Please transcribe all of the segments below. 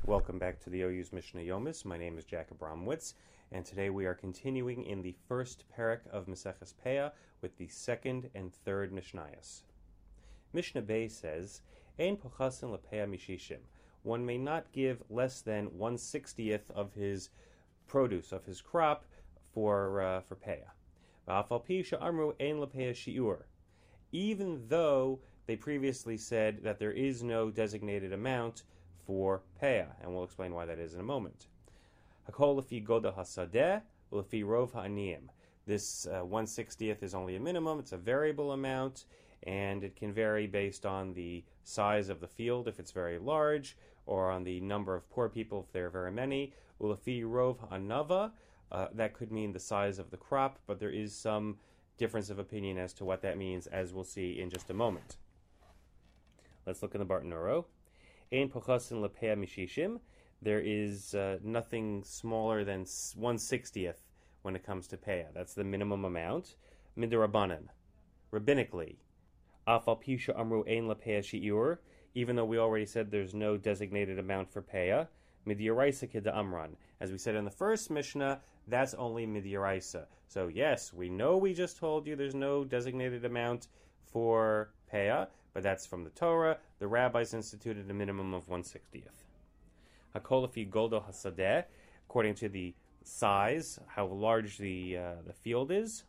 Welcome back to the OU's Mishnah Yomis. My name is Jack Abramowitz, and today we are continuing in the first parak of Maseches Peah with the second and third Mishnayos. Mishnah Bey says, Ein pochasin lepeah mishishim. One may not give less than 1/60th of his produce, of his crop, for Peah. V'afal pi she'amru ein lepeah shi'ur. Even though they previously said that there is no designated amount for Peah, and we'll explain why that is in a moment. Hakol lefi goda hasadeh, lefi rov ha'aniyim. This 1/60th is only a minimum, it's a variable amount, and it can vary based on the size of the field if it's very large, or on the number of poor people if there are very many. Lefi rov ha'anava, that could mean the size of the crop, but there is some difference of opinion as to what that means, as we'll see in just a moment. Let's look in the Barton Oro. Ein pochasin lepeah mishishim. There is nothing smaller than 1/60th when it comes to Peah. That's the minimum amount. Midirabanan, rabbinically. Afal pi she'amru ein lepeah shi'ur. Even though we already said there's no designated amount for Peah. Midiraisa keda'amran. As we said in the first Mishnah, that's only midiraisa. So yes, we know we just told you there's no designated amount for Peah, but that's from the Torah. The rabbis instituted a minimum of 1/60th. Hakol lefi goldo hasadeh, according to the size, how large the field is.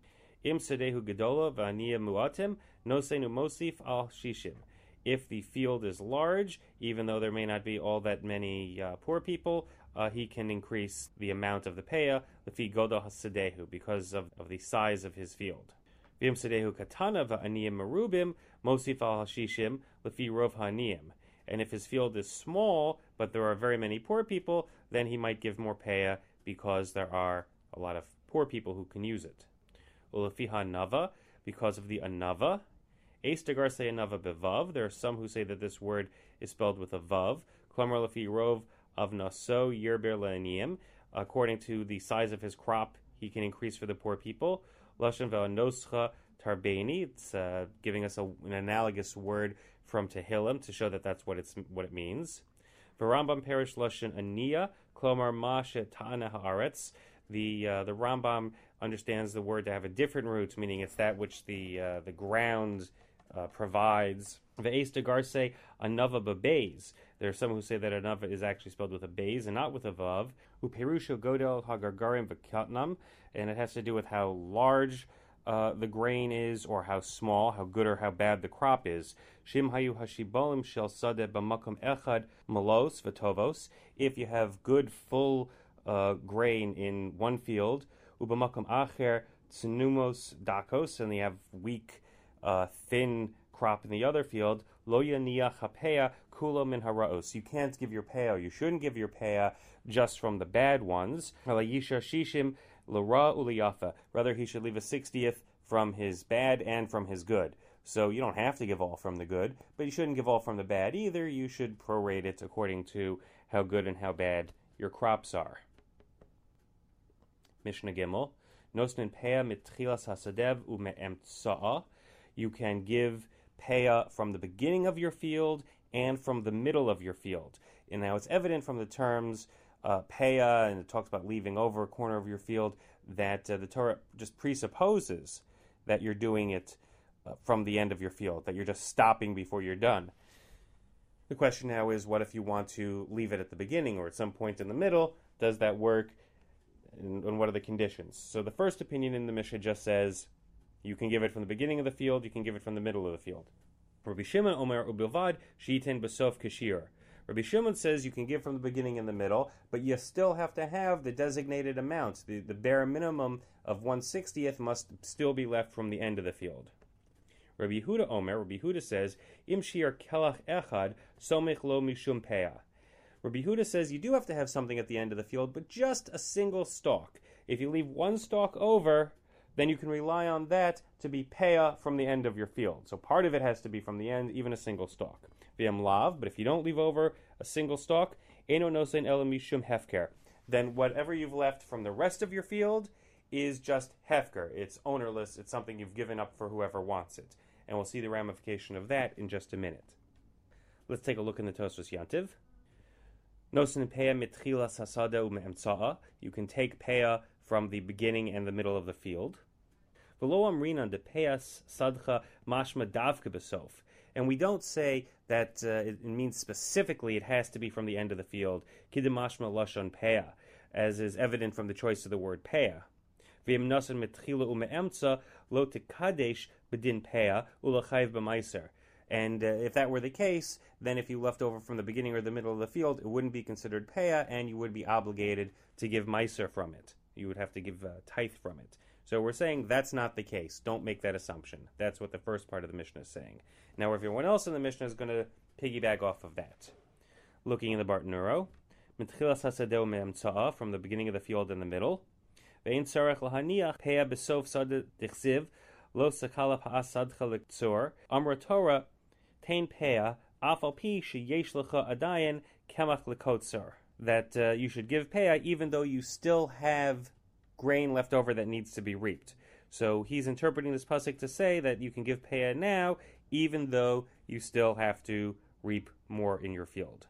Im sadehu gedola v'aniyah muatim nosenu mosif al shishim. If the field is large, even though there may not be all that many poor people, he can increase the amount of the Peah lefi goldo hasadehu, because of the size of his field. V'im sadehu katana v'aniyim merubim mosif al hashishim lefi rov ha'aniyim. And if his field is small, but there are very many poor people, then he might give more Peah because there are a lot of poor people who can use it. Ulefi ha'anava, because of the anava. Eis dagar say anava bevav. There are some who say that this word is spelled with a vav. Klamar lefi rov avnaso yirber le'aniyim. According to the size of his crop, he can increase for the poor people. Lashon ve'anoscha tarbeni. It's giving us an analogous word from Tehillim to show that that's what it means. V'Rambam perish lashon aniyah klomar ma she'ta'ana haaretz. The Rambam understands the word to have a different root, meaning it's that which the ground provides. Ve'es dagar say anava bebeis. There are some who say that anava is actually spelled with a beis and not with a vav. Uperusha godel hagargarim v'katnam, and it has to do with how large the grain is, or how small, how good or how bad the crop is. Shim hayu hashibolim shel sadeh b'makom echad malos v'tovos. If you have good full grain in one field, ubamakom acher tsunumos dakos, and you have weak, thin crop in the other field, lo yaniyach hapeah kulo min haraos. You can't give your peah, you shouldn't give your peah just from the bad ones. Halayisha shishim l'ra uliyafa. Rather, he should leave a 60th from his bad and from his good. So you don't have to give all from the good, but you shouldn't give all from the bad either. You should prorate it according to how good and how bad your crops are. Mishnah Gimel. Nosnin peah mitchilas hasadev u'me'emtsa'a. You can give peah from the beginning of your field and from the middle of your field. And now it's evident from the terms peah, and it talks about leaving over a corner of your field, that the Torah just presupposes that you're doing it from the end of your field, that you're just stopping before you're done. The question now is, what if you want to leave it at the beginning or at some point in the middle? Does that work? And what are the conditions? So the first opinion in the Mishnah just says you can give it from the beginning of the field, you can give it from the middle of the field. Rabbi Shimon Omer ubilvad sheiten besof kashir. Rabbi Shimon says you can give from the beginning and the middle, but you still have to have the designated amount. The bare minimum of 1/60th must still be left from the end of the field. Rabbi Yehuda Omer, Rabbi Yehuda says, Im shir kelach echad somich lo mishum peah. Rabbi Yehuda says you do have to have something at the end of the field, but just a single stalk. If you leave one stalk over, then you can rely on that to be peah from the end of your field. So part of it has to be from the end, even a single stalk. V'yam lav, but if you don't leave over a single stalk, eno nosein ela mishum hefker, then whatever you've left from the rest of your field is just hefker. It's ownerless. It's something you've given up for whoever wants it. And we'll see the ramification of that in just a minute. Let's take a look in the Tosfos Yantiv. Nosen peah mitchilas hasada u'me'emtza'a. You can take peah from the beginning and the middle of the field. V'lo amrinan de peas sadcha mashma davka besof. And we don't say that it means specifically it has to be from the end of the field. Kidim mashma lashon peah, as is evident from the choice of the word peah. V'im nosen mitchila u'me'emtza lo tekadesh bedin peah u'lachayv b'maiser. And if that were the case, then if you left over from the beginning or the middle of the field, it wouldn't be considered peah, and you would be obligated to give meiser from it. You would have to give tithe from it. So we're saying that's not the case. Don't make that assumption. That's what the first part of the Mishnah is saying. Now, everyone else in the Mishnah is going to piggyback off of that. Looking in the Bartanuro, mitchilas hasadeh me'emtza'a, from the beginning of the field in the middle. Ve'in tzarech lahaniach peah besof sadeh dichsiv lo sakala pa'asadcha lektsur amra Torah tein peah afal pi sheyesh lecha adayin kemach lekotsur. That you should give peah even though you still have grain left over that needs to be reaped. So he's interpreting this pasuk to say that you can give peah now even though you still have to reap more in your field.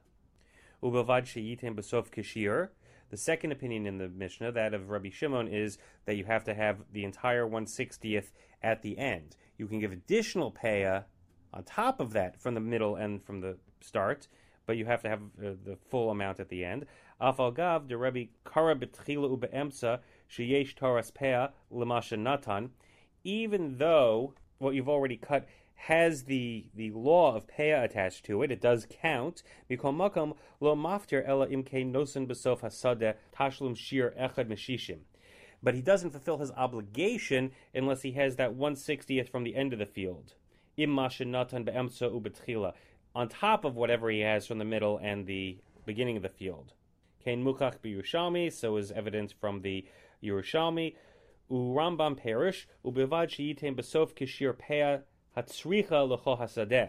Ubavad sheyitem besof kashir. The second opinion in the Mishnah, that of Rabbi Shimon, is that you have to have the entire 1/60th at the end. You can give additional peah on top of that from the middle and from the start, but you have to have the full amount at the end. Afal gav de Rabbi Kara betchila ubeemsa sheyesh toras peah l'masha natan. Even though what you've already cut has the law of peah attached to it, it does count. Mikol makom lo maftir ela imkein nosen besof hasadeh tashlum shir echad meshishim. But he doesn't fulfill his obligation unless he has that 1/60th from the end of the field. Im masha natan beemsa ubetchila, on top of whatever he has from the middle and the beginning of the field. Kein mukach b'Yerushalmi, so is evident from the Yerushalmi. U Rambam perish ubevad sheyitem besof kishir peah hatzricha l'chol hasadeh.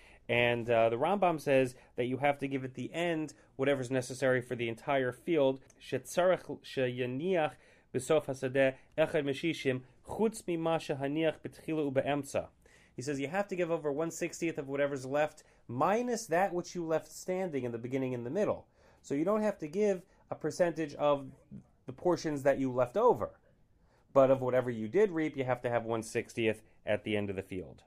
And the Rambam says that you have to give at the end whatever's necessary for the entire field. Shetzarech sheyaniach besof hasadeh echad meshishim chutz mima shehaniach betchila ubeemtza. He says you have to give over 1/60th of whatever's left, minus that which you left standing in the beginning and the middle. So you don't have to give a percentage of the portions that you left over. But of whatever you did reap, you have to have 1/60th at the end of the field.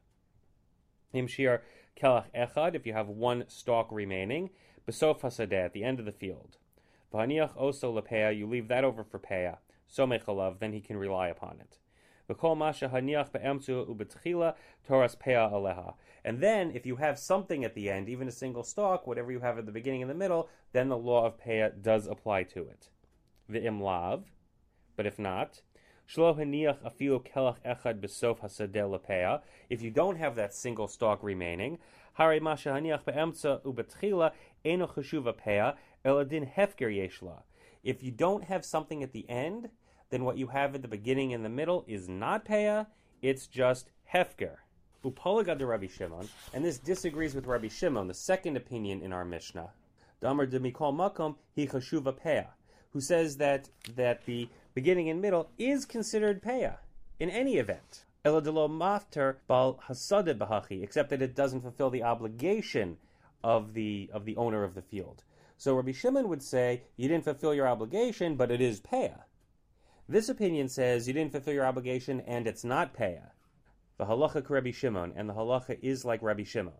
Imshir kelach echad, if you have one stalk remaining, besof hasadeh, at the end of the field. V'haniach oso lepeah, you leave that over for peah. Somech alav, then he can rely upon it. V'kol masha haniach be'emtzu ubetchila toras peah aleha. And then, if you have something at the end, even a single stalk, whatever you have at the beginning and the middle, then the law of peah does apply to it. V'im lav, but if not, shlo haniach afilu kelach echad besof hasadeh lepeah. If you don't have that single stalk remaining, hare masha haniach be'emtza ubetchila eno cheshuva peah eladin hefker yeshla. If you don't have something at the end, then what you have at the beginning and the middle is not peah, it's just hefker. Upolagad de Rabbi Shimon, and this disagrees with Rabbi Shimon, the second opinion in our Mishnah. Damar de mikol makom hi cheshuva peah, who says that the beginning and middle is considered peah in any event. Eladilo mafter bal hasadeh bahachi, except that it doesn't fulfill the obligation of the owner of the field. So Rabbi Shimon would say you didn't fulfill your obligation, but it is peah. This opinion says you didn't fulfill your obligation and it's not peah. The halacha Rabbi Shimon, and the halacha is like Rabbi Shimon.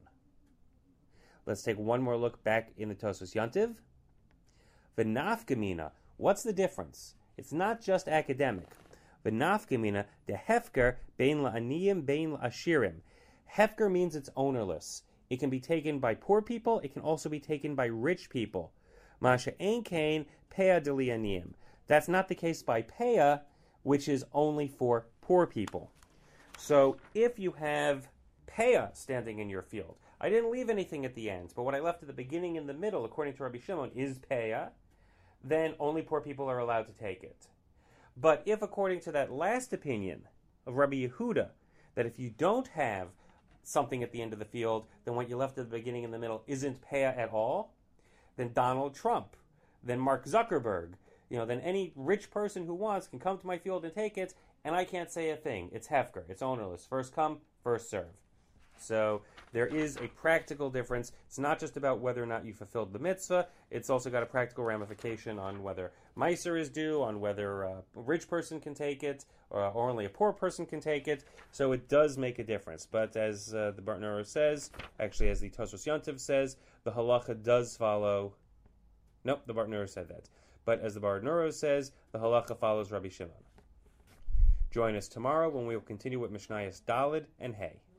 Let's take one more look back in the Tosfos Yontiv. V'nafkamina, what's the difference? It's not just academic. V'nafkamina de hefker bein la'aniyim bein la'ashirim. Hefker means it's ownerless. It can be taken by poor people. It can also be taken by rich people. Masha ein kain peah de li'aniyim. That's not the case by peah, which is only for poor people. So if you have peah standing in your field, I didn't leave anything at the end, but what I left at the beginning and the middle, according to Rabbi Shimon, is peah, then only poor people are allowed to take it. But if, according to that last opinion of Rabbi Yehuda, that if you don't have something at the end of the field, then what you left at the beginning and the middle isn't peah at all, then Donald Trump, then Mark Zuckerberg, then any rich person who wants can come to my field and take it, and I can't say a thing. It's hefker. It's ownerless. First come, first serve. So there is a practical difference. It's not just about whether or not you fulfilled the mitzvah. It's also got a practical ramification on whether Meiser is due, on whether a rich person can take it, or only a poor person can take it. So it does make a difference. But as the Bartenura says, actually as the Tosfos Yontiv says, the halacha does follow. Nope, the Bartenura said that. But as the Bartenura says, the halacha follows Rabbi Shimon. Join us tomorrow when we will continue with Mishnayos Daled and Hey.